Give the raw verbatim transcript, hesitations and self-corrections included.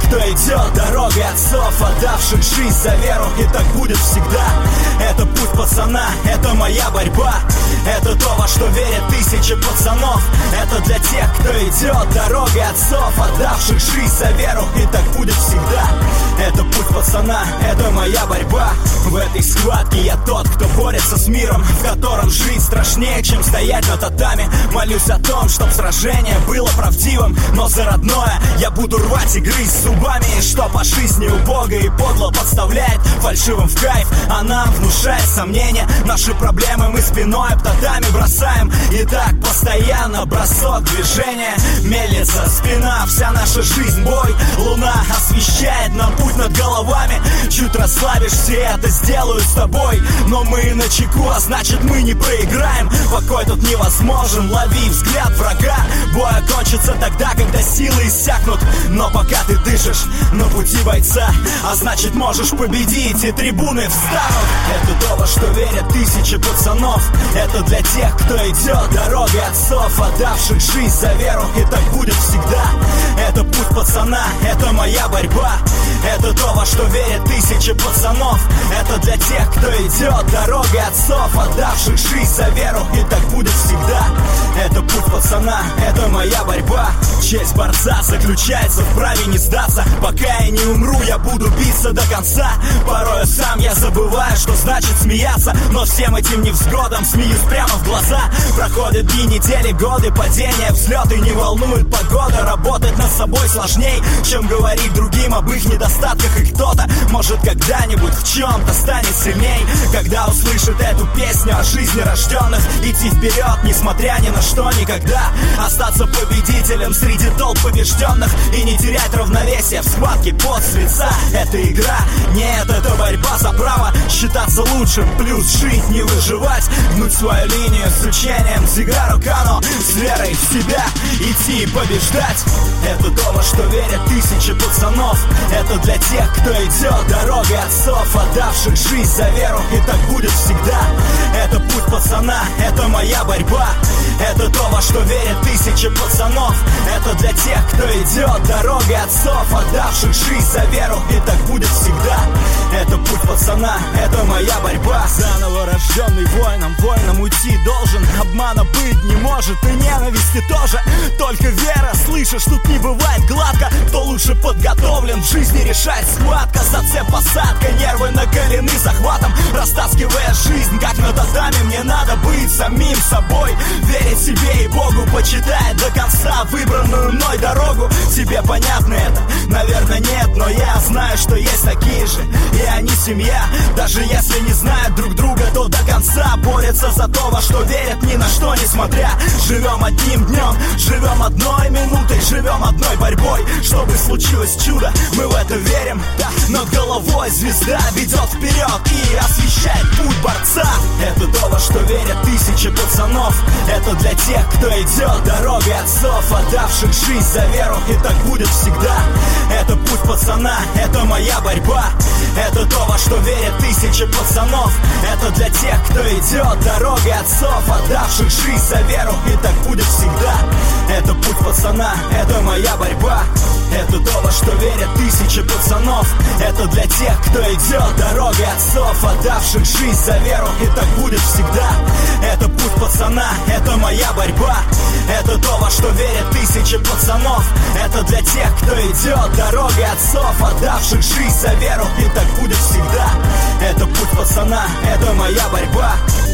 кто идет дорогой отцов, отдавших жизнь за веру, и так будет всегда. Это путь пацана, это моя борьба. Это то, во что верят тысячи пацанов. Это для тех, кто идет дорогой отцов, отдавших жизнь за веру, и так будет всегда. Это путь пацана, это моя борьба. В этой схватке я тот, кто борется с миром, в котором жить страшнее, чем стоять на татами. Молюсь о том, чтоб сражение было правдивым, но за родное я буду рвать и грызть зубами. И что по жизни убого и подло подставляет фальшивым в кайф, а нам внушает сомнения. Наши проблемы мы спиной об татами бросаем, и так постоянно бросок движения. Мельница, спина, вся наша жизнь бой. Луна освещает нам путь над головами. Чуть расслабишься, это сделаю с тобой. Но мы на чеку, а значит мы не проиграем. Покой тут невозможен, лови взгляд врага. Бой окончится тогда, когда силы иссякнут. Но пока ты дышишь на пути бойца, а значит можешь победить, и трибуны встанут. Это то, во что верят тысячи пацанов. Это для тех, кто идет дорогой отцов, отдавших жизнь за веру, и так будет всегда. Это путь пацана, это моя борьба. Это то, во что верят тысячи пацанов. Это для тех, кто идет дорогой отцов, отдавших жизнь за веру, и так будет всегда. Это путь пацана, это моя борьба. Честь борца заключается в праве не сдаться. Пока я не умру, я буду биться до конца. Порой сам я забываю, что значит смеяться, но всем этим невзгодам смеюсь прямо в глаза. Проходят дни, недели, годы, падения, взлеты. Не волнует погода, работать над собой сложней, чем говорить другим об их недостатках. И кто-то, может, когда-нибудь в чем-то станет сильней, когда услышит эту песню о жизни рожденных. Идти вперед, несмотря ни на что, никогда. Остаться победителем среди толп побежденных и не терять равновесие в схватке пот с лица. Это игра, нет, это борьба за право считаться лучшим, плюс жить, не выживать, гнуть свою линию с учением Дзигару Кано, с верой в себя идти и побеждать. Это то, во что верят тысячи пацанов. Это для тех, кто идет дорогой отцов, отдавших жизнь за веру, и так будет всегда. Это путь пацана, это моя борьба. Это то, во что верят тысячи пацанов. Это для тех, кто идет дорогой отцов, отдавших жизнь за веру, и так будет всегда. Это путь пацана, это моя борьба. Заново рожденный воином, воином уйти должен. Обмана быть не может, и ненависти тоже. Только вера, слышишь, тут не бывает гладко. Кто лучше подготовлен в жизни, решает схватка. Зацеп, посадка, нервы накалены захватом. Растаскивая жизнь, как на татами, мне надо быть самим собой. Верить себе и Богу, почитать до конца выбранную мной дорогу. Тебе понятно это? Наверное, нет, но я знаю, что есть такие же, и они семья. Даже если не знают друг друга, то до конца борются за то, во что верят, ни на что не смотря. Живем одним днем, живем одной минутой, живем одной борьбой. Чтобы случилось чудо, мы в это верим. Над головой звезда ведет вперед и освещает путь борца. Это то, во что верят тысячи пацанов. Это для тех, кто идет дорогой отцов, отдавших жизнь за веру, и так будет всегда. Это путь пацана, это моя борьба. Это то, во что верят тысячи пацанов. Это для тех, кто идет дорогой отцов, отдавших жизнь за веру, и так будет всегда. Это путь пацана, это моя борьба. Это то, во что верят тысячи пацанов. Это для тех, кто идет дорогой отцов, отдавших жизнь за веру, и так будет всегда. Это путь пацана, это моя борьба. Это то, во что верят тысячи пацанов. Это для тех, кто идет дорогой отцов, отдавших жизнь за веру, и так будет всегда. Это путь пацана, это моя борьба.